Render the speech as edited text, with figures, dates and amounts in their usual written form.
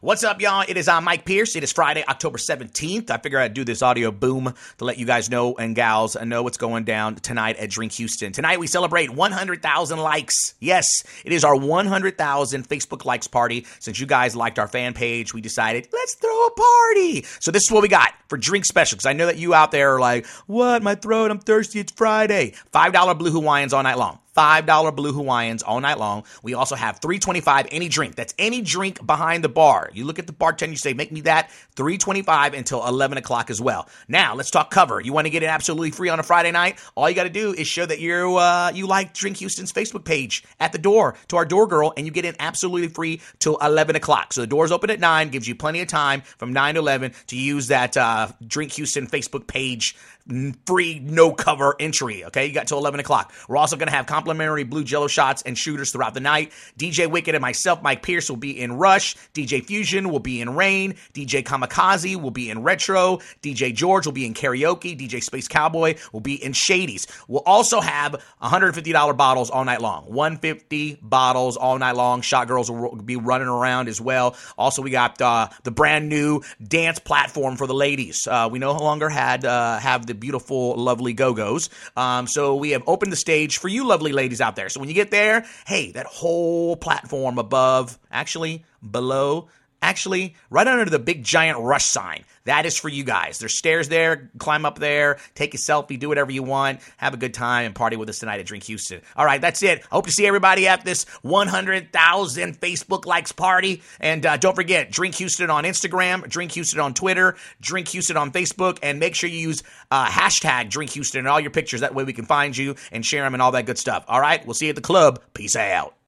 What's up, y'all? It is Mike Pierce. It is Friday, October 17th. I figure I'd do this audio boom to let you guys know and gals know what's going down tonight at Drink Houston. Tonight, we celebrate 100,000 likes. Yes, it is our 100,000 Facebook likes party. Since you guys liked our fan page, we decided, let's throw a party. So this is what we got for drink special, because I know that you out there are like, what? My throat, I'm thirsty. It's Friday. $5 Blue Hawaiians all night long. $5 Blue Hawaiians all night long. We also have $3.25 any drink. That's any drink behind the bar. You look at the bartender, you say, make me that. $3.25 until 11 o'clock as well. Now, let's talk cover. You want to get it absolutely free on a Friday night? All you got to do is show that you like Drink Houston's Facebook page at the door to our door girl, and you get it absolutely free till 11 o'clock. So the doors open at 9, gives you plenty of time from 9 to 11 to use that Drink Houston Facebook page free, no cover entry. Okay, you got till 11 o'clock. We're also going to have complimentary blue Jello shots and shooters throughout the night. DJ Wicked and myself, Mike Pierce, will be in Rush. DJ Fusion will be in Rain. DJ Kamikaze will be in Retro. DJ George will be in Karaoke. DJ Space Cowboy will be in Shadies. We'll also have $150 bottles all night long. 150 bottles all night long. Shot girls will be running around as well. Also, we got the brand new dance platform for the ladies. We no longer have the beautiful, lovely Go-Go's. So we have opened the stage for you lovely ladies out there. So when you get there, hey, that whole platform above, below, right under the big giant Rush sign, that is for you guys. There's stairs there. Climb up there, take a selfie, do whatever you want, have a good time, and party with us tonight at Drink Houston. All right, that's it. I hope to see everybody at this 100,000 Facebook likes party. And don't forget, Drink Houston on Instagram, Drink Houston on Twitter, Drink Houston on Facebook, and make sure you use hashtag Drink Houston in all your pictures. That way we can find you and share them and all that good stuff. All right, we'll see you at the club. Peace out.